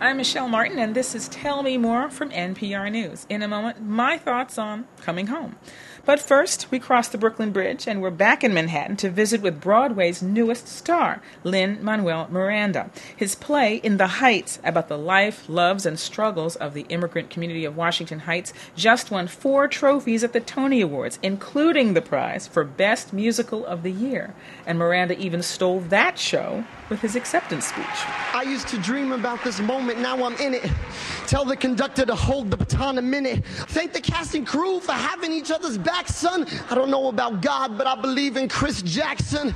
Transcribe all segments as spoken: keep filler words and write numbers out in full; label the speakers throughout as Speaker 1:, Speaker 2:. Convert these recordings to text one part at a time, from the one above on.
Speaker 1: I'm Michelle Martin, and this is Tell Me More from N P R News. In a moment, my thoughts on coming home. But first, we cross the Brooklyn Bridge, and we're back in Manhattan to visit with Broadway's newest star, Lin-Manuel Miranda. His play, In the Heights, about the life, loves, and struggles of the immigrant community of Washington Heights, just won four trophies at the Tony Awards, including the prize for Best Musical of the Year. And Miranda even stole that show with his acceptance speech.
Speaker 2: I used to dream about this moment, now I'm in it. Tell the conductor to hold the baton a minute. Thank the cast and crew for having each other's back, son. I don't know about God, but I believe in Chris Jackson.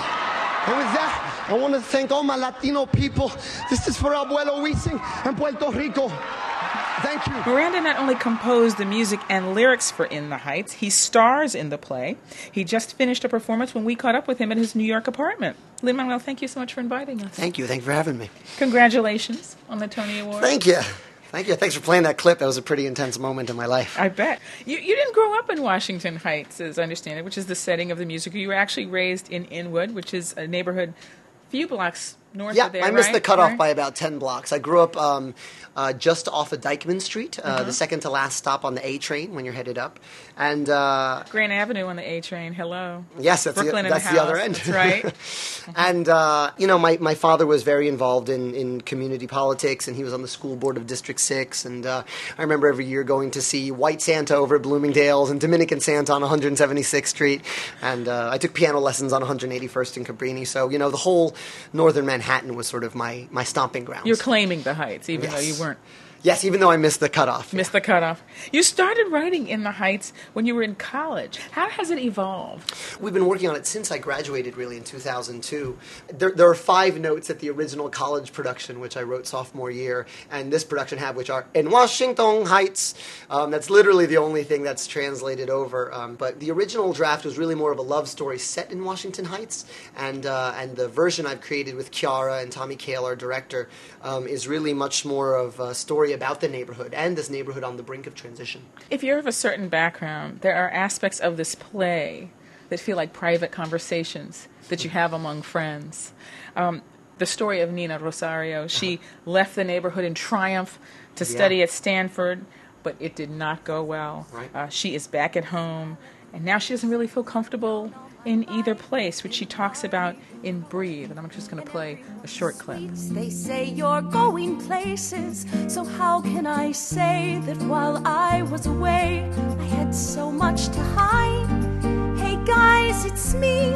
Speaker 2: And with that, I want to thank all my Latino people. This is for Abuelo Wiesing and Puerto Rico. Thank you.
Speaker 1: Miranda not only composed the music and lyrics for In the Heights, he stars in the play. He just finished a performance when we caught up with him at his New York apartment. Lin-Manuel, thank you so much for inviting us.
Speaker 2: Thank you. Thank you for having me.
Speaker 1: Congratulations on the Tony Award.
Speaker 2: Thank you. Thank you. Thanks for playing that clip. That was a pretty intense moment in my life.
Speaker 1: I bet. You, you didn't grow up in Washington Heights, as I understand it, which is the setting of the musical. You were actually raised in Inwood, which is a neighborhood a few blocks north
Speaker 2: yeah,
Speaker 1: of there,
Speaker 2: I missed
Speaker 1: right?
Speaker 2: the cutoff
Speaker 1: right?
Speaker 2: by about ten blocks. I grew up um, uh, just off of Dyckman Street, uh,
Speaker 1: uh-huh.
Speaker 2: the second to last stop on the A train when you're headed up. And uh,
Speaker 1: Grand Avenue on the A train, hello.
Speaker 2: Yes, that's,
Speaker 1: Brooklyn
Speaker 2: the, that's
Speaker 1: the,
Speaker 2: the other
Speaker 1: house.
Speaker 2: end.
Speaker 1: That's right.
Speaker 2: And, uh, you know, my, my father was very involved in, in community politics, and he was on the school board of District six. And uh, I remember every year going to see White Santa over at Bloomingdale's and Dominican Santa on one hundred seventy-sixth Street. And uh, I took piano lessons on one hundred eighty-first in Cabrini. So, you know, the whole northern Manhattan was sort of my, my stomping grounds.
Speaker 1: You're claiming the Heights, even
Speaker 2: yes.
Speaker 1: though you weren't.
Speaker 2: Yes, even though I missed the cutoff.
Speaker 1: Missed the cutoff. You started writing In the Heights when you were in college. How has it evolved?
Speaker 2: We've been working on it since I graduated, really, in two thousand two. There, there are five notes at the original college production, which I wrote sophomore year, and this production had, which are in Washington Heights. Um, that's literally the only thing that's translated over. Um, but the original draft was really more of a love story set in Washington Heights, and uh, and the version I've created with Chiara and Tommy Kail, our director, um, is really much more of a story about the neighborhood and this neighborhood on the brink of transition.
Speaker 1: If you're of a certain background, there are aspects of this play that feel like private conversations that you have among friends. Um, the story of Nina Rosario, she uh-huh. left the neighborhood in triumph to study yeah. at Stanford, but it did not go well.
Speaker 2: Right.
Speaker 1: Uh, she is back at home, and now she doesn't really feel comfortable in either place, which she talks about in Breathe. And I'm just going to play a short clip.
Speaker 3: They say you're going places, so how can I say that while I was away, I had so much to hide? Hey guys, it's me,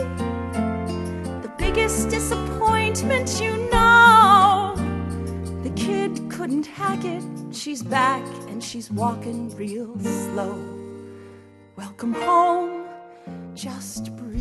Speaker 3: the biggest disappointment, you know. The kid couldn't hack it, she's back and she's walking real slow. Welcome home, just breathe.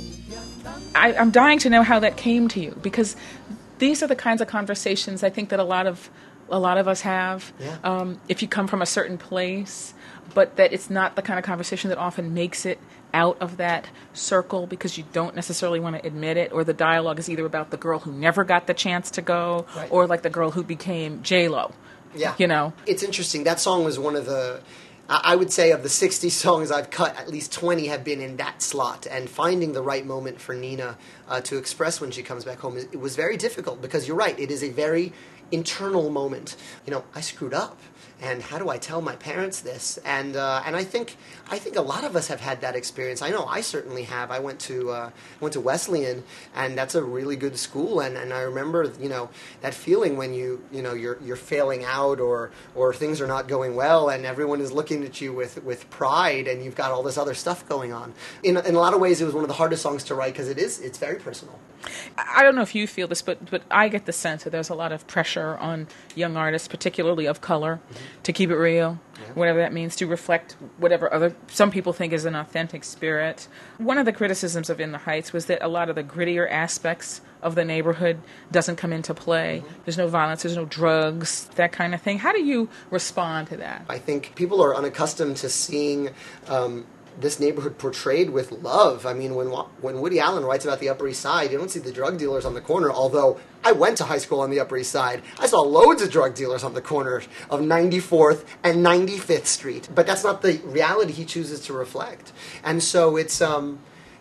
Speaker 1: I, I'm dying to know how that came to you, because these are the kinds of conversations I think that a lot of a lot of us have.
Speaker 2: Yeah.
Speaker 1: Um, if you come from a certain place, but that it's not the kind of conversation that often makes it out of that circle because you don't necessarily want to admit it, or the dialogue is either about the girl who never got the chance to go,
Speaker 2: right.
Speaker 1: or like the girl who became J-Lo.
Speaker 2: Yeah.
Speaker 1: You know?
Speaker 2: It's interesting. That song was one of the... I would say of the sixty songs I've cut, at least twenty have been in that slot. And finding the right moment for Nina uh, to express when she comes back home, it was very difficult because you're right, it is a very internal moment. You know, I screwed up. And how do I tell my parents this? And uh, and I think I think a lot of us have had that experience. I know I certainly have. I went to uh, went to Wesleyan, and that's a really good school. And, and I remember, you know, that feeling when you you know you're you're failing out or or things are not going well, and everyone is looking at you with, with pride, and you've got all this other stuff going on. In in a lot of ways, it was one of the hardest songs to write because it is it's very personal.
Speaker 1: I don't know if you feel this, but but I get the sense that there's a lot of pressure on young artists, particularly of color, mm-hmm. to keep it real, yeah. whatever that means, to reflect whatever other some people think is an authentic spirit. One of the criticisms of In the Heights was that a lot of the grittier aspects of the neighborhood doesn't come into play. Mm-hmm. There's no violence, there's no drugs, that kind of thing. How do you respond to that?
Speaker 2: I think people are unaccustomed to seeing um, this neighborhood portrayed with love. I mean, when when Woody Allen writes about the Upper East Side, you don't see the drug dealers on the corner, although I went to high school on the Upper East Side. I saw loads of drug dealers on the corner of ninety-fourth and ninety-fifth Street. But that's not the reality he chooses to reflect. And so it's, um,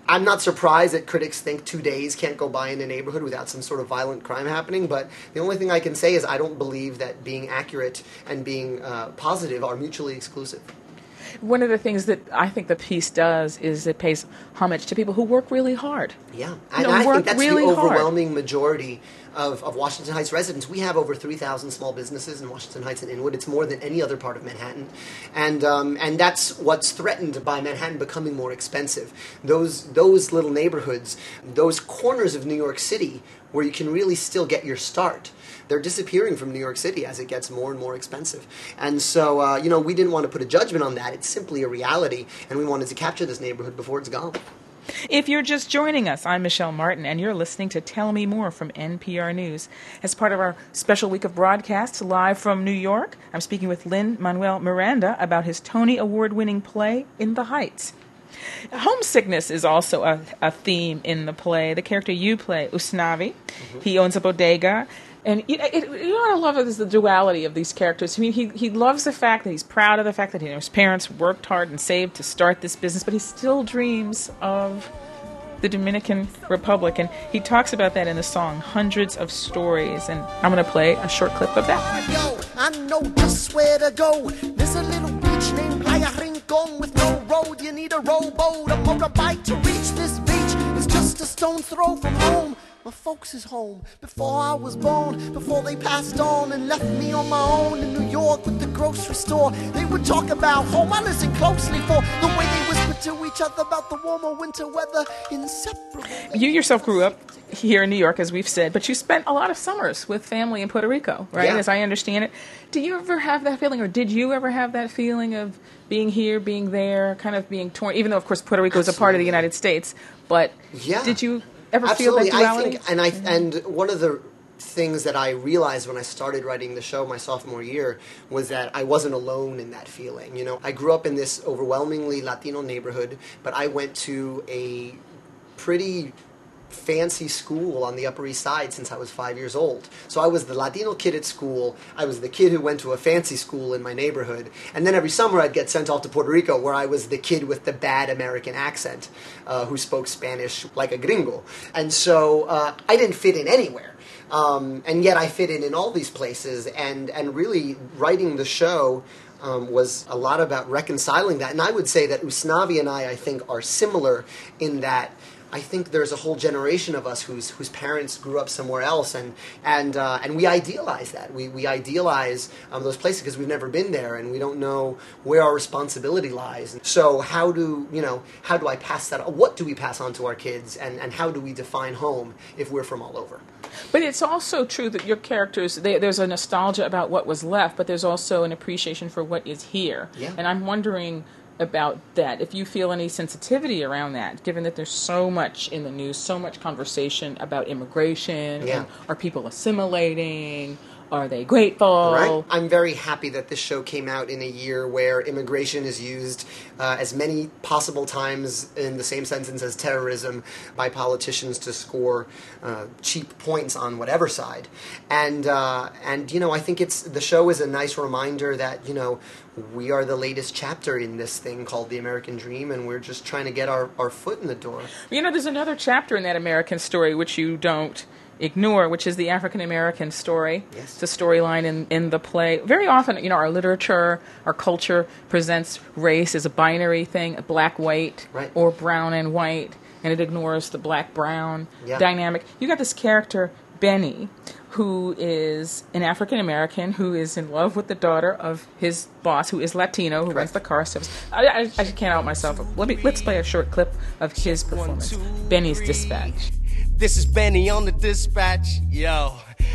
Speaker 2: I'm not surprised that critics think two days can't go by in a neighborhood without some sort of violent crime happening, but the only thing I can say is I don't believe that being accurate and being uh, positive are mutually exclusive.
Speaker 1: One of the things that I think the piece does is it pays homage to people who work really hard.
Speaker 2: Yeah,
Speaker 1: You
Speaker 2: and
Speaker 1: know,
Speaker 2: I
Speaker 1: work
Speaker 2: think that's
Speaker 1: really
Speaker 2: the
Speaker 1: hard.
Speaker 2: overwhelming majority of, of Washington Heights residents. We have over three thousand small businesses in Washington Heights and Inwood. It's more than any other part of Manhattan. And um, and that's what's threatened by Manhattan becoming more expensive. Those those little neighborhoods, those corners of New York City where you can really still get your start, they're disappearing from New York City as it gets more and more expensive. And so, uh, you know, we didn't want to put a judgment on that. It's simply a reality, and we wanted to capture this neighborhood before it's gone.
Speaker 1: If you're just joining us, I'm Michelle Martin, and you're listening to Tell Me More from N P R News. As part of our special week of broadcasts live from New York, I'm speaking with Lin-Manuel Miranda about his Tony Award-winning play, In the Heights. Homesickness is also a, a theme in the play. The character you play, Usnavi, mm-hmm. he owns a bodega. And you know, it, you know what I love is the duality of these characters. I mean, he he loves the fact that he's proud of the fact that you know, his parents worked hard and saved to start this business, but he still dreams of the Dominican Republic. And he talks about that in the song Hundreds of Stories. And I'm going to play a short clip of that.
Speaker 4: Yo, I know just where to go. There's a little beach named Playa Rincon with no road. You need a rowboat, a motorbike to reach this beach. It's just a stone's throw from home. My folks is home before I was born, before they passed on and left me on my own in New York with the grocery store. They would talk about home. I listened closely for the way they whispered to each other about the warmer winter weather. Inseparable.
Speaker 1: You yourself grew up here in New York, as we've said, but you spent a lot of summers with family in Puerto Rico, right?
Speaker 2: Yeah.
Speaker 1: As I understand it. Do you ever have that feeling, or did you ever have that feeling of being here, being there, kind of being torn, even though, of course, Puerto Rico is a part of the United States, but
Speaker 2: Yeah.
Speaker 1: did you ever
Speaker 2: Absolutely.
Speaker 1: feel that duality?
Speaker 2: I think, and I and one of the things that I realized when I started writing the show my sophomore year was that I wasn't alone in that feeling. You know, I grew up in this overwhelmingly Latino neighborhood, but I went to a pretty fancy school on the Upper East Side since I was five years old. So I was the Latino kid at school. I was the kid who went to a fancy school in my neighborhood. And then every summer I'd get sent off to Puerto Rico, where I was the kid with the bad American accent uh, who spoke Spanish like a gringo. And so uh, I didn't fit in anywhere. Um, and yet I fit in in all these places. And, and really writing the show Um, was a lot about reconciling that. And I would say that Usnavi and I, I think, are similar in that I think there's a whole generation of us whose whose parents grew up somewhere else, and and uh, and we idealize that. We we idealize um, those places because we've never been there, and we don't know where our responsibility lies. So how do you know? How do I pass that? What do we pass on to our kids, and and how do we define home if we're from all over?
Speaker 1: But it's also true that your characters, they, there's a nostalgia about what was left, but there's also an appreciation for what is here.
Speaker 2: Yeah.
Speaker 1: And I'm wondering about that, if you feel any sensitivity around that, given that there's so much in the news, so much conversation about immigration,
Speaker 2: Yeah.
Speaker 1: and are people assimilating? Are they grateful?
Speaker 2: Right. I'm very happy that this show came out in a year where immigration is used uh, as many possible times in the same sentence as terrorism by politicians to score uh, cheap points on whatever side. And uh, and you know, I think it's the show is a nice reminder that you know we are the latest chapter in this thing called the American Dream, and we're just trying to get our, our foot in the door.
Speaker 1: You know, there's another chapter in that American story which you don't ignore, which is the African-American story.
Speaker 2: Yes.
Speaker 1: It's a storyline in, in the play. Very often, you know, our literature, our culture presents race as a binary thing, black-white,
Speaker 2: Right.
Speaker 1: or brown and white, and it ignores the black-brown
Speaker 2: Yeah.
Speaker 1: dynamic. You got this character, Benny, who is an African-American who is in love with the daughter of his boss, who is Latino, who runs the car service. I, I, I can't out myself. Let me, let's play a short clip of his performance, Benny's Dispatch.
Speaker 5: This is Benny on the dispatch, yo.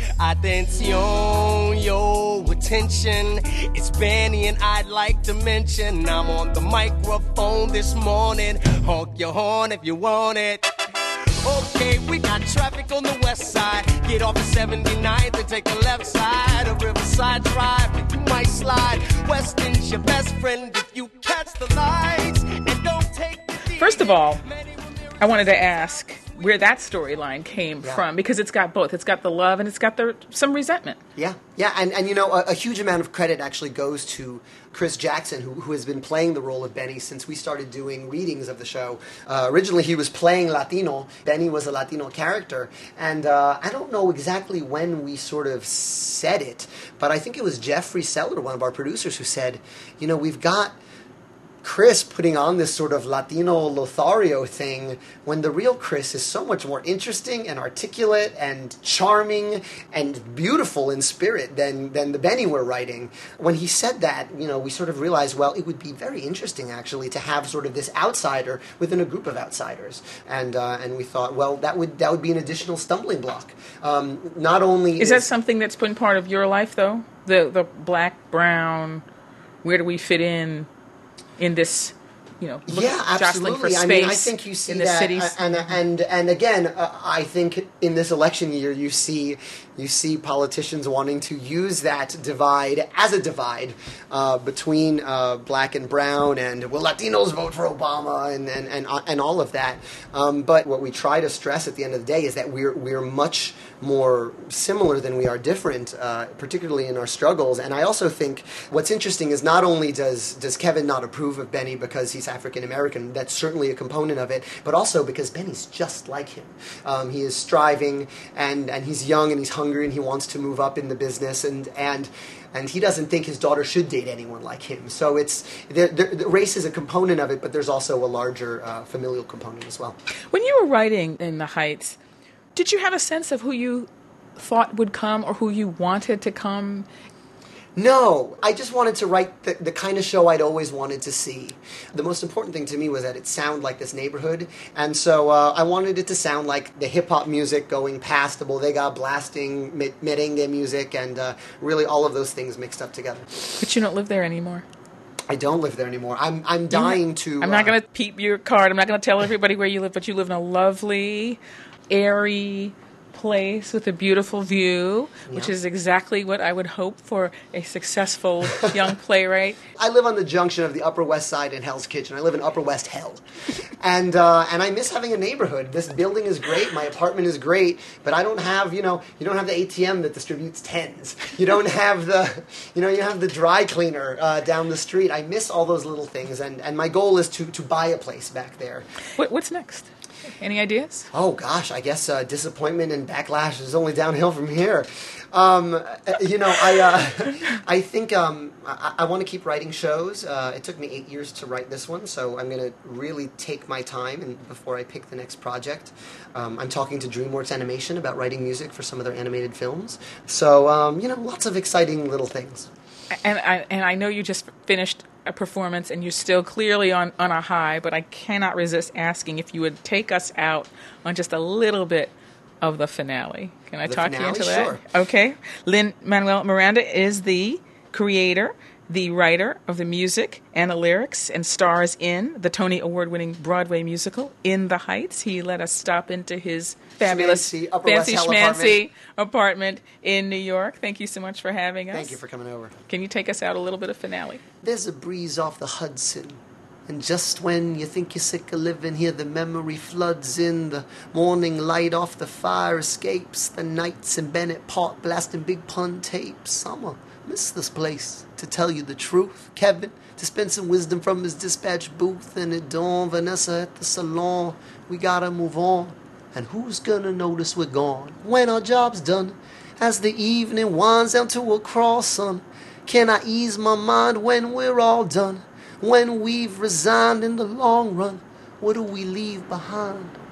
Speaker 5: Attention, yo, attention. It's Benny and I'd like to mention I'm on the microphone this morning. Honk your horn if you want it. Okay, we got traffic on the west side. Get off the seventy-ninth and take the left side of Riverside Drive. You might slide. Weston's your best friend if you catch the lights and don't take the
Speaker 1: First of all, I wanted to ask where that storyline came
Speaker 2: Yeah.
Speaker 1: from, because it's got both. It's got the love and it's got the some resentment.
Speaker 2: Yeah, yeah, and, and you know, a, a huge amount of credit actually goes to Chris Jackson, who, who has been playing the role of Benny since we started doing readings of the show. Uh, originally, he was playing Latino. Benny was a Latino character, and uh, I don't know exactly when we sort of said it, but I think it was Jeffrey Seller, one of our producers, who said, you know, we've got Chris putting on this sort of Latino Lothario thing when the real Chris is so much more interesting and articulate and charming and beautiful in spirit than, than the Benny we're writing. When he said that, you know, we sort of realized, well, it would be very interesting actually to have sort of this outsider within a group of outsiders. And uh, and we thought, well, that would that would be an additional stumbling block. Um, not only
Speaker 1: Is that something that's been part of your life, though? The the black, brown, where do we fit in in this, you know, look-
Speaker 2: yeah,
Speaker 1: jostling for
Speaker 2: absolutely.
Speaker 1: space
Speaker 2: I mean, I think you see
Speaker 1: in the
Speaker 2: that,
Speaker 1: cities?
Speaker 2: uh, and and and again, uh, I think in this election year, you see you see politicians wanting to use that divide as a divide uh, between uh, black and brown, and will Latinos vote for Obama, and and and, uh, and all of that. Um, but what we try to stress at the end of the day is that we're we're much more similar than we are different, uh, particularly in our struggles. And I also think what's interesting is not only does does Kevin not approve of Benny because he's African American, that's certainly a component of it, but also because Benny's just like him. Um, he is striving, and, and he's young, and he's hungry, and he wants to move up in the business, and and and he doesn't think his daughter should date anyone like him. So it's the, the, the race is a component of it, but there's also a larger uh, familial component as well.
Speaker 1: When you were writing In the Heights, did you have a sense of who you thought would come or who you wanted to come?
Speaker 2: No, I just wanted to write the, the kind of show I'd always wanted to see. The most important thing to me was that it sound like this neighborhood, and so uh, I wanted it to sound like the hip-hop music going past the bodega, blasting me- merengue music, and uh, really all of those things mixed up together.
Speaker 1: But you don't live there anymore.
Speaker 2: I don't live there anymore. I'm I'm dying to...
Speaker 1: I'm not
Speaker 2: uh,
Speaker 1: going to peep your card. I'm not going to tell everybody where you live, but you live in a lovely, airy place with a beautiful view, which
Speaker 2: Yeah.
Speaker 1: is exactly what I would hope for a successful young playwright.
Speaker 2: I live on the junction of the Upper West Side and Hell's Kitchen. I live in Upper West Hell. And uh, and I miss having a neighborhood. This building is great. My apartment is great. But I don't have, you know, you don't have the A T M that distributes tens. You don't have the, you know, you have the dry cleaner uh, down the street. I miss all those little things. And, and my goal is to, to buy a place back there.
Speaker 1: What, what's next? Any ideas?
Speaker 2: Oh gosh, I guess uh, disappointment and backlash is only downhill from here. Um, uh, you know, I uh, I think um, I, I want to keep writing shows. Uh, it took me eight years to write this one, so I'm going to really take my time and before I pick the next project. Um, I'm talking to DreamWorks Animation about writing music for some of their animated films. So um, you know, lots of exciting little things.
Speaker 1: And I, and I know you just finished a performance and you're still clearly on, on a high, but I cannot resist asking if you would take us out on just a little bit of the finale. Can I
Speaker 2: The
Speaker 1: talk
Speaker 2: finale?
Speaker 1: you into that?
Speaker 2: Sure.
Speaker 1: Okay. Lin-Manuel Miranda is the creator, the writer of the music and the lyrics, and stars in the Tony Award-winning Broadway musical In the Heights. He let us stop into his fabulous,
Speaker 2: Schmancy, Upper West
Speaker 1: fancy
Speaker 2: Hell
Speaker 1: schmancy apartment in New York. Thank you so much for having us.
Speaker 2: Thank you for coming over.
Speaker 1: Can you take us out a little bit of finale?
Speaker 2: There's a breeze off the Hudson, and just when you think you're sick of living here, the memory floods in. The morning light off the fire escapes. The nights in Bennett Park blasting big pun tapes. Summer, miss this place, to tell you the truth. Kevin, to spend some wisdom from his dispatch booth. And at dawn, Vanessa at the salon. We gotta move on, and who's gonna notice we're gone when our job's done? As the evening winds down to a cross, son, can I ease my mind when we're all done? When we've resigned in the long run, what do we leave behind?